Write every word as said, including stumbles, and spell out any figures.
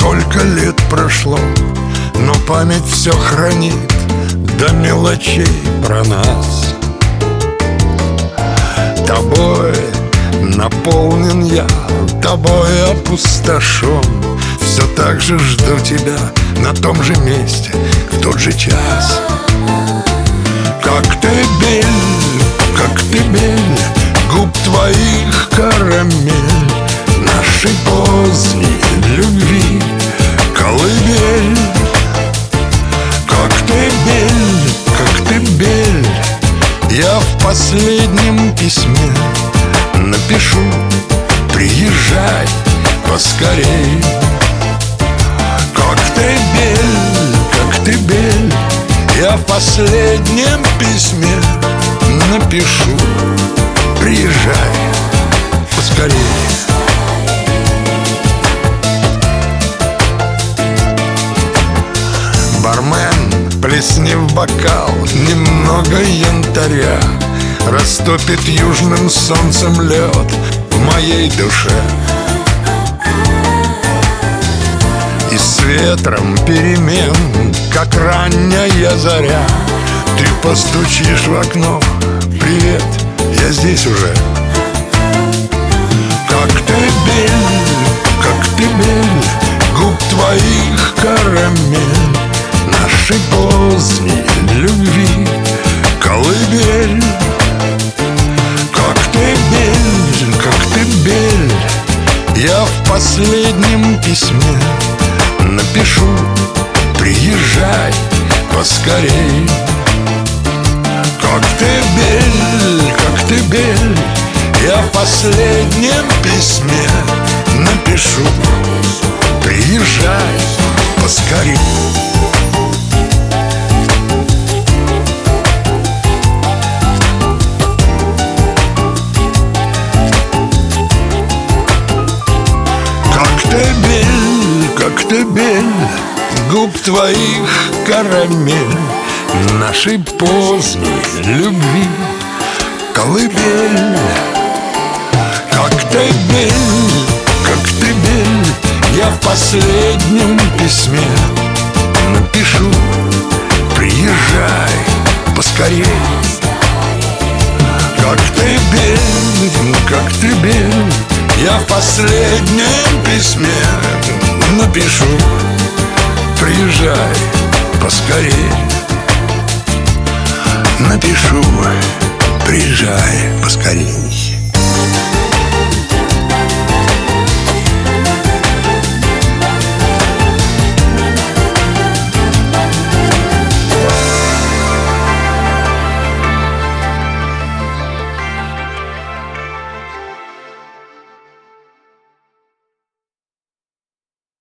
Сколько лет прошло, но память все хранит до мелочей про нас. Тобой наполнен я, тобой опустошен. Все так же жду тебя на том же месте, в тот же час. Как ты бель, как ты бель, губ твоих карамель, нашей поздней любви колыбель. Как ты бель, как ты бель, я в последнем письме напишу: приезжай поскорей. Как ты бель, как ты бель, я в последнем письме напишу: приезжай поскорей. Бармен, плесни в бокал немного янтаря, растопит южным солнцем лед в моей душе. И с ветром перемен, как ранняя заря, ты постучишь в окно: привет, я здесь уже. Как ты бель, как ты бель, губ твоих карамель, нашей поздней любви колыбель. Как ты бель, как ты бель, я в последнем письме напишу: приезжай поскорей. Как ты бель, как ты бель, я в последнем письме напишу: приезжай поскорей. Как ты бель, губ твоих карамель, нашей поздней любви колыбель. Как ты бель, как ты бель, я в последнем письме напишу: приезжай поскорей. Как ты бель, как ты бель, я в последнем письме напишу: приезжай поскорей. Напишу: приезжай поскорей.